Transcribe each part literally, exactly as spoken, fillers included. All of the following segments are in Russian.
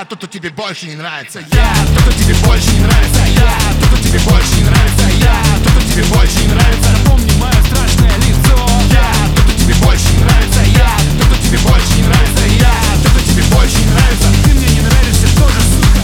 тот, кто тебе больше не нравится. Я тот, кто тебе больше не нравится. Я тот, кто тебе больше не нравится. Я тот, кто тебе больше не нравится. Запомни мое страшное лицо. Я тот, кто тебе больше не нравится. Я тот, кто тебе больше не нравится. Я тот, кто тебе больше не нравится. Ты мне не нравишься тоже, сука.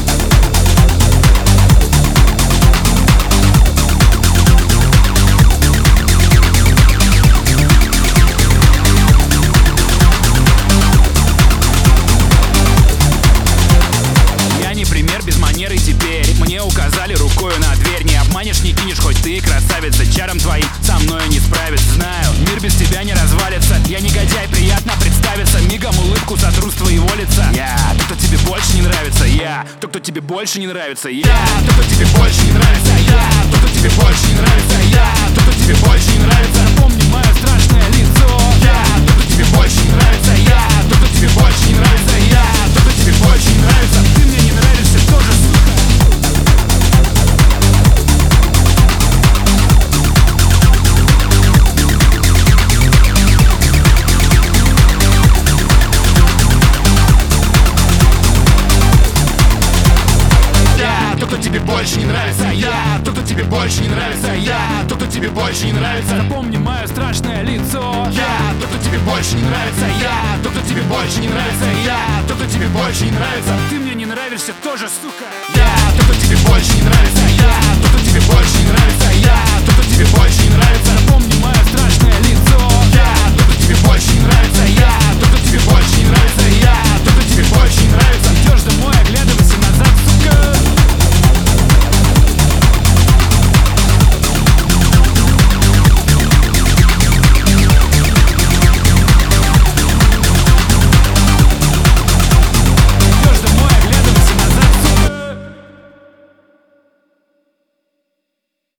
Без манеры теперь мне указали рукою на дверь. Не обманешь, не кинешь, хоть ты красавица. Чаром твоим со мною не справится. Знаю, мир без тебя не развалится. Я негодяй, приятно представиться. Мигом улыбку сотру с твоего лица. Я тот, кто тебе больше не нравится. Я тот, кто тебе больше не нравится. Я тот, кто тебе больше не нравится. Я тот, кто тебе больше не нравится. Я тот, кто тебе больше не нравится. Запомни мое страшное лицо. Я тот, кто тебе больше не нравится. Я тот, кто тебе больше не нравится. Я тот, кто тебе больше не нравится. Ты мне не нравишься тоже, сука. Тот, кто тебе больше не нравится. Я тот, кто тебе больше не нравится. Я тот, кто тебе больше не нравится. Запомни мое страшное лицо. Я тот, кто тебе больше не нравится. Я тот, кто тебе больше не нравится. Я тот, кто тебе больше не нравится. Ты мне не нравишься тоже, сука. Я тот, кто тебе больше не нравится. Я тот, кто тебе больше не нравится. Я тот, кто тебе больше не нравится. Запомни мое страшное лицо. Я тот, кто тебе больше не нравится. Я тот, кто тебе больше не нравится.